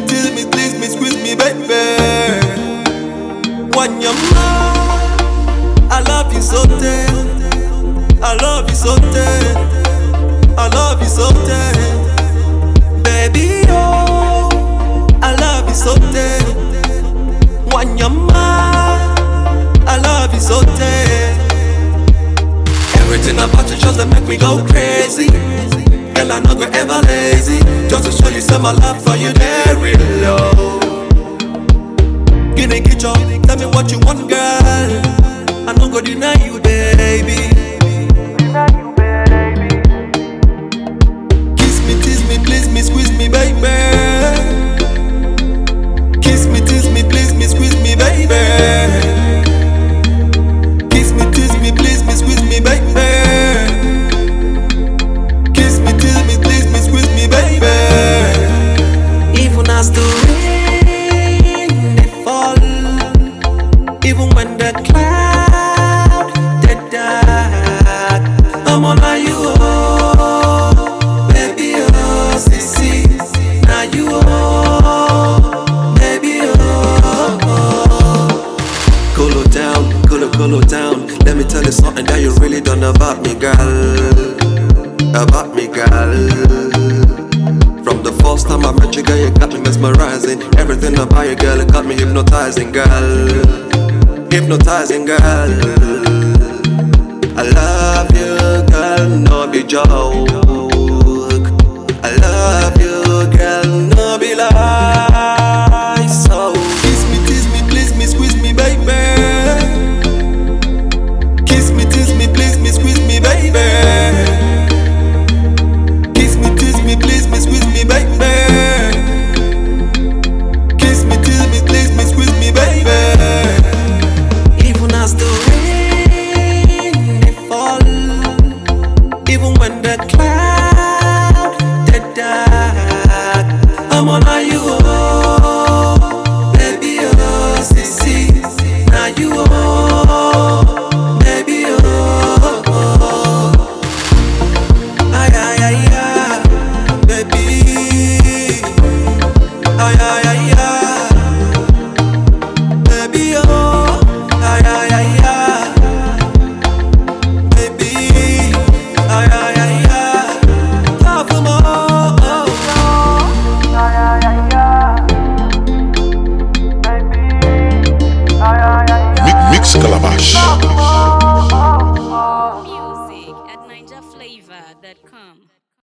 tease me, please me, squeeze me, baby. When you're mine, I love you so dead. I love you so dead. I love you so dead. Baby, oh, I love you so dead. When you're mine, I love you so dead. Everything about you just to make me go crazy. Girl, I'm not gonna ever lazy. Just to show you some my love for you there real low. Give me get your, tell me what you want, girl. I'm not gonna deny you, baby. Kiss me, tease me, please me, squeeze me, baby. Kiss me, tease me, please me, squeeze me, baby. Kiss me, tease me, please me, squeeze me, baby. Kiss me, tease me, please me, squeeze me, baby. Even as the rain they fall, even when the cloud they dark, I'm on you, oh, baby, oh, see, now you, oh, baby, oh. Cool down, let me tell you something that you really don't know about me, girl. About me, girl. From the first time I met you, girl, you got me mesmerizing. Everything about you, girl, it got me hypnotizing, girl. Hypnotizing, girl. I love you, girl, no be joke. I love you, girl, no be lie. So kiss me, tease me, please me, squeeze me, baby. Kiss me, tease me, please me, squeeze me, baby. Kiss me, tease me, please me, squeeze me, baby. Kiss me, tease me, please me, squeeze me, baby. Even as the rain they fall, even when the cloud they dark, I'm on you, oh, baby, oh, see, now you, oh, baby, oh. Ay, ay, ay, ay, baby. Ay, ay, ay, ay, baby, oh. Ay, ay, ay, ay, baby. Ay, ay, ay, ay, love them all. Ay, ay, ay, ay, baby. Ay, ay, ay, ay. Mix Calabash. Music at NinjaFlavor.com.